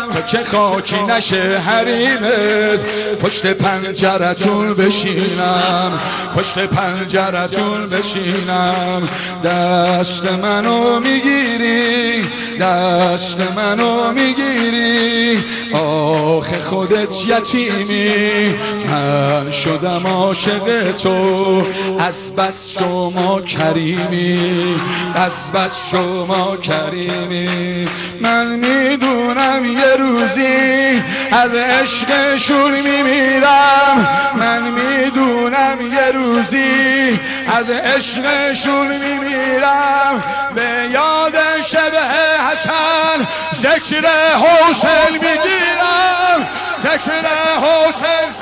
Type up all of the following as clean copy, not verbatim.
تا که خاکی نشه حریمت، پشت پنجرتون بشینم، پشت پنجرتون بشینم. دست منو میگیری، دست منو میگیری، آخه خودت یتیمی، من شدم عاشق تو، از بس شما کریمی، از بس شما کریمی. من میدونم یه روزی از عشقشون میمیرم، من میدونم یه روزی از عشقشون میمیرم. به یاد شبه حسن ذکر حسین میگیرم، ذکر حسین.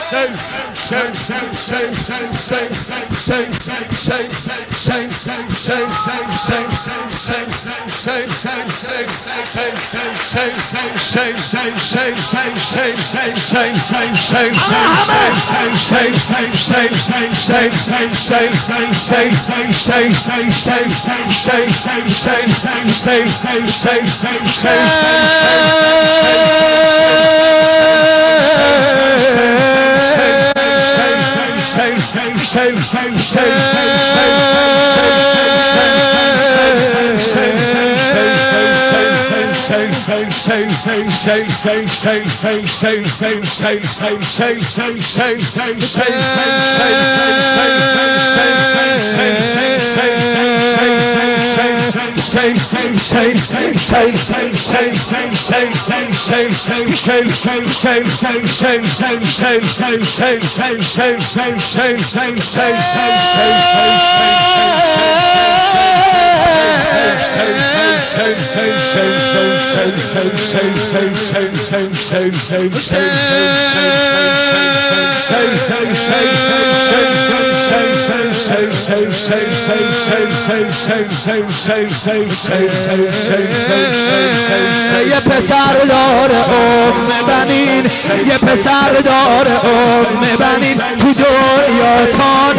یه پسر داره بنین، یه پسر داره بنین، تو دنیا تا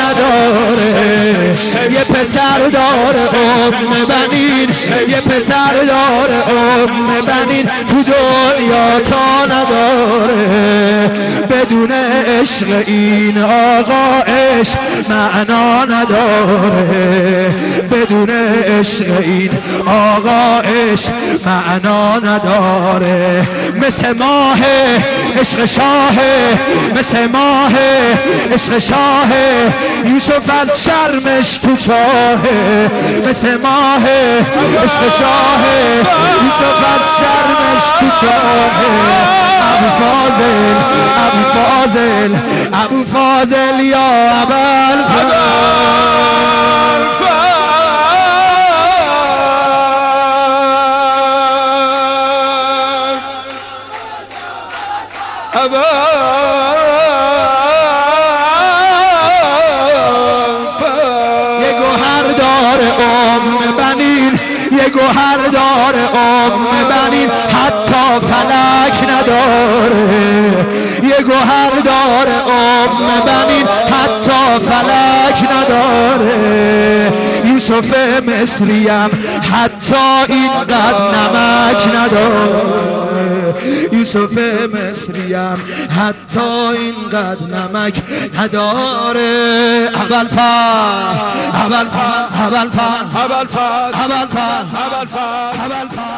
نداره. یه پسر داره بنین، یه پسر داره بنین، تو دنیا تا نداره. بدون عشق این آقا عشق معنا نداره، بدون عشق این آقا عشق معنا نداره. مثل ماه عشق شاه، مثل ماه عشق شاه، یوسف از شرمش تو چاهه. مثل ماه عشق شاه، یوسف از شرمش تو چاهه. ابو فاضل، ابو فاضل، ابو فاضل یا ابوالفضل. یه گوهر داره بنین، یه گوهر داره بنین، حتی فلک نداره. یه گوهر داره بنین، حتی فلک نداره. یوسف مصریم حتی اینقدر نمک نداره. یوسف مصریم حتی اینقدر نمک نداره. ابوالفضل، ابوالفضل، ابوالفضل، ابوالفضل، ابوالفضل، ابوالفضل.